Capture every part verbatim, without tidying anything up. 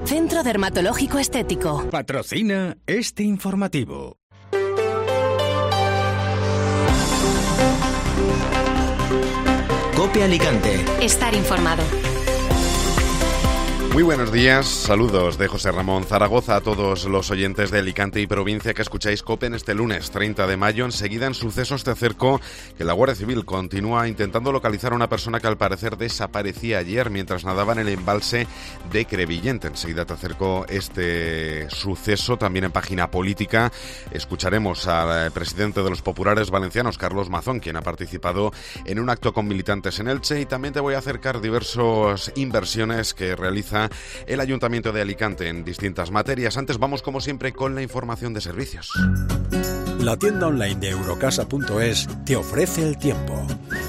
Centro Dermatológico Estético. Patrocina este informativo. COPE Alicante. Estar informado. Muy buenos días, saludos de José Ramón Zaragoza a todos los oyentes de Alicante y provincia que escucháis COPE en este lunes treinta de mayo. Enseguida en Sucesos te acerco que la Guardia Civil continúa intentando localizar a una persona que al parecer desaparecía ayer mientras nadaba en el embalse de Crevillente. Enseguida te acerco este suceso. También en página política escucharemos al presidente de los populares valencianos, Carlos Mazón, quien ha participado en un acto con militantes en Elche, y también te voy a acercar diversas inversiones que realiza el Ayuntamiento de Alicante en distintas materias. Antes vamos, como siempre, con la información de servicios. La tienda online de Eurocasa punto es te ofrece el tiempo.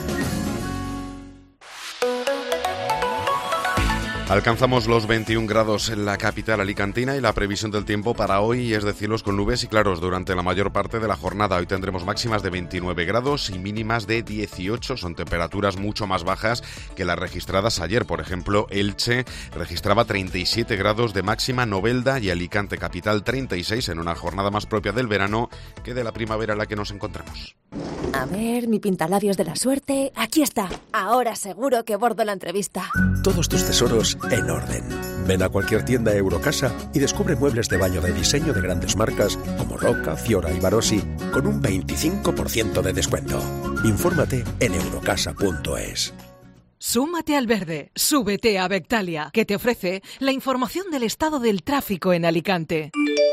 Alcanzamos los veintiún grados en la capital alicantina y la previsión del tiempo para hoy es de cielos con nubes y claros durante la mayor parte de la jornada. Hoy tendremos máximas de veintinueve grados y mínimas de dieciocho. Son temperaturas mucho más bajas que las registradas ayer. Por ejemplo, Elche registraba treinta y siete grados de máxima, Novelda y Alicante capital treinta y seis, en una jornada más propia del verano que de la primavera en la que nos encontramos. A ver, mi pintalabios de la suerte. Aquí está. Ahora seguro que bordo la entrevista. Todos tus tesoros en orden. Ven a cualquier tienda Eurocasa y descubre muebles de baño de diseño de grandes marcas como Roca, Fiora y Barossi con un veinticinco por ciento de descuento. Infórmate en eurocasa punto es. Súmate al verde, súbete a Bectalia, que te ofrece la información del estado del tráfico en Alicante.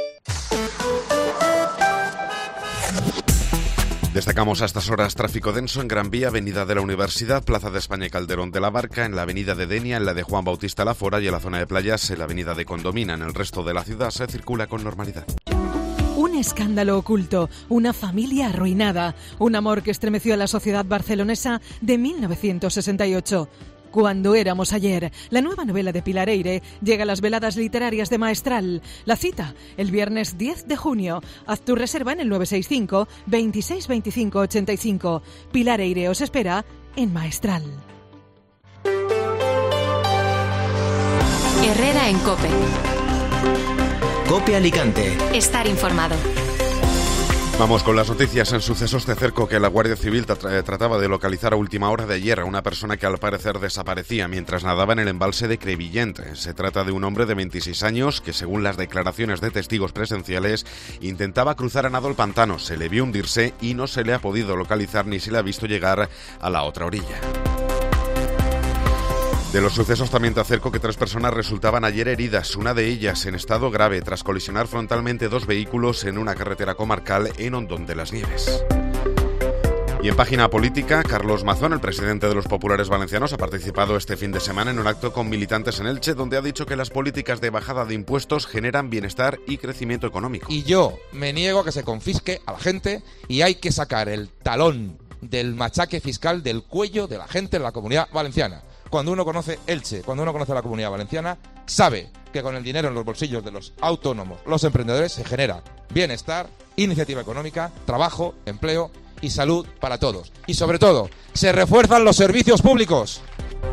Destacamos a estas horas tráfico denso en Gran Vía, Avenida de la Universidad, Plaza de España y Calderón de la Barca, en la Avenida de Denia, en la de Juan Bautista Lafora y en la zona de playas, en la Avenida de Condomina. En el resto de la ciudad se circula con normalidad. Un escándalo oculto, una familia arruinada, un amor que estremeció a la sociedad barcelonesa de mil novecientos sesenta y ocho. Cuando éramos ayer, la nueva novela de Pilar Eyre llega a las veladas literarias de Maestral. La cita, el viernes diez de junio. Haz tu reserva en el nueve seis cinco, veintiséis veinticinco ochenta y cinco. Pilar Eyre os espera en Maestral. Herrera en COPE. COPE Alicante. Estar informado. Vamos con las noticias. En Sucesos te acerco que la Guardia Civil tra- trataba de localizar a última hora de ayer a una persona que al parecer desaparecía mientras nadaba en el embalse de Crevillente. Se trata de un hombre de veintiséis años que, según las declaraciones de testigos presenciales, intentaba cruzar a nado el pantano. Se le vio hundirse y no se le ha podido localizar ni se le ha visto llegar a la otra orilla. De los sucesos también te acerco que tres personas resultaban ayer heridas, una de ellas en estado grave, tras colisionar frontalmente dos vehículos en una carretera comarcal en Hondón de las Nieves. Y en página política, Carlos Mazón, el presidente de los populares valencianos, ha participado este fin de semana en un acto con militantes en Elche, donde ha dicho que las políticas de bajada de impuestos generan bienestar y crecimiento económico. Y yo me niego a que se confisque a la gente y hay que sacar el talón del machaque fiscal del cuello de la gente en la Comunidad Valenciana. Cuando uno conoce Elche, cuando uno conoce la Comunidad Valenciana, sabe que con el dinero en los bolsillos de los autónomos, los emprendedores, se genera bienestar, iniciativa económica, trabajo, empleo y salud para todos. Y sobre todo, se refuerzan los servicios públicos.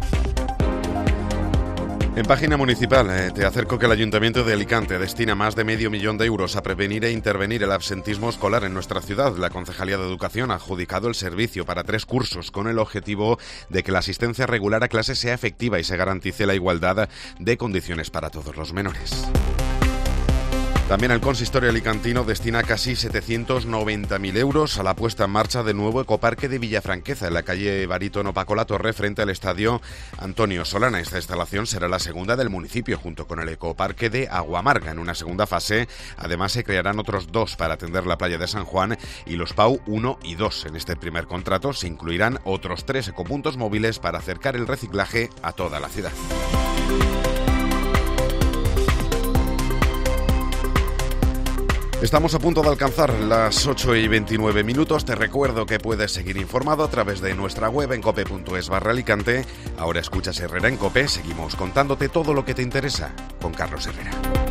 En página municipal eh, te acerco que el Ayuntamiento de Alicante destina más de medio millón de euros a prevenir e intervenir el absentismo escolar en nuestra ciudad. La Concejalía de Educación ha adjudicado el servicio para tres cursos con el objetivo de que la asistencia regular a clases sea efectiva y se garantice la igualdad de condiciones para todos los menores. También el consistorio alicantino destina casi setecientos noventa mil euros a la puesta en marcha del nuevo ecoparque de Villafranqueza, en la calle Barítono Paco La Torre, frente al estadio Antonio Solana. Esta instalación será la segunda del municipio, junto con el ecoparque de Aguamarga. En una segunda fase, además, se crearán otros dos para atender la playa de San Juan y los Pau uno y dos. En este primer contrato se incluirán otros tres ecopuntos móviles para acercar el reciclaje a toda la ciudad. Estamos a punto de alcanzar las ocho y veintinueve minutos. Te recuerdo que puedes seguir informado a través de nuestra web en cope punto es barra Alicante. Ahora escuchas Herrera en COPE. Seguimos contándote todo lo que te interesa con Carlos Herrera.